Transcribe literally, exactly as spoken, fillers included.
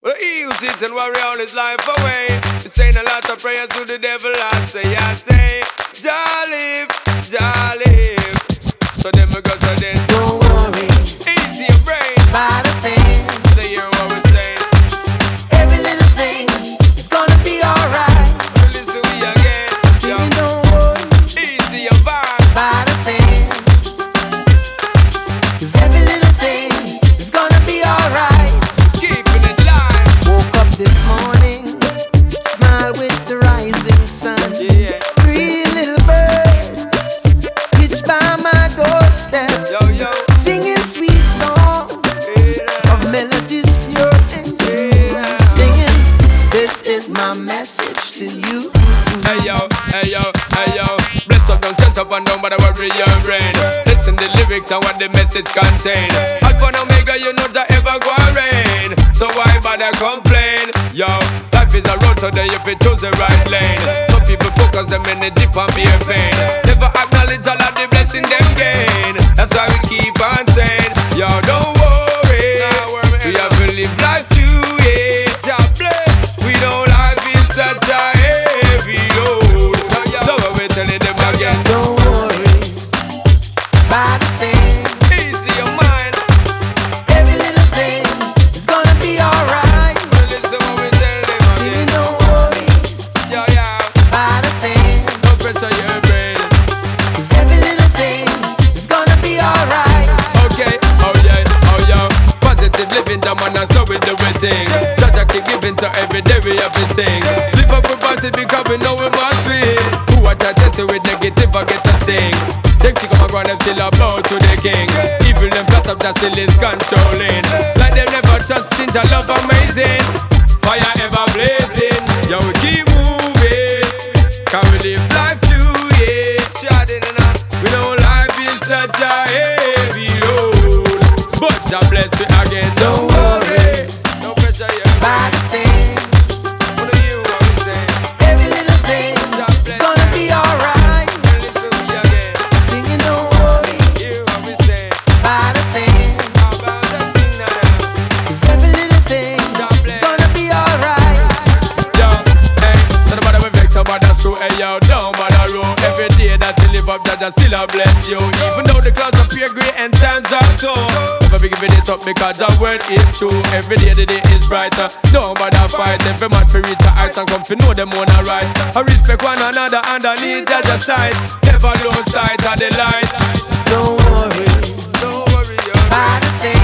Well, he who sits and worry all his life away. He's saying a lot of prayers to the devil. I say, I say, Jah live, Jah live. So then we go, so then don't worry, easy your brain. About a thing. They hear what we're saying. Every little thing is gonna be alright. Listen we again. Singing, don't worry, easy your vibe. About a thing. Cause every little thing is gonna be alright. Keeping it live. Woke up this morning, smile with the rising sun. Yeah. Three little birds pitched by my doorstep. Yo, yo. Singing sweet songs Yeah. of melodies pure and true. Yeah. Singing, this is my message to you. Hey yo, hey yo, hey yo. Bless up, don't stress up and don't bother worry your brain. Listen the lyrics and what the message contain. Alpha and Omega, you know that ever go rain. So why bother complain? Yo, life is a road today if you choose the right lane. Some people focus them energy on beer pain. Never acknowledge all of the blessing them gain. That's why we keep on saying, yo, don't worry. We have to live life to it. God bless. We don't life is such a heavy load. So we're telling them again, Don't worry about a thing. easy your mind. Every little thing is gonna be alright. Listen what we tell them Singing, again. don't worry Yo, yeah, about a thing. no pressure your brain. Cause every little thing is gonna be alright. Okay, oh yeah, oh yeah. Positive living, the man, and so we do we thing. Judge I keep giving, so every day we have to sing. Live up with positive because we know we must feel. Who I try to test it with negative, I get a sting. Them kick up around them still a bow to the king. Evil them flat up, that still is controlling. Like them never trust in your love amazing. Fire ever blazing. Yo, we keep moving. Can we live life to it? Shouting and out. We know life is such a heavy load. But God bless me again. Don't worry. No pressure here. About a thing. What do you want to say? Every little thing is gonna be alright. Listen to me again. Singing, don't worry Hear what we say. about a thing. About that thing now. Cause every little thing is gonna be alright. Yo, hey, so nobody will vex about that screw. Hey yo, don't bother roll. Every day that you live up, that I still a bless you. Even though the clouds appear grey and times are tough, never be giving it up because the word is true. Every day the day is brighter. Don't bother fight. Every man for reach a height and come to know them on a rise. I respect one another underneath that the side. Never lose sight of the light. Don't worry Don't worry, yo. about a thing.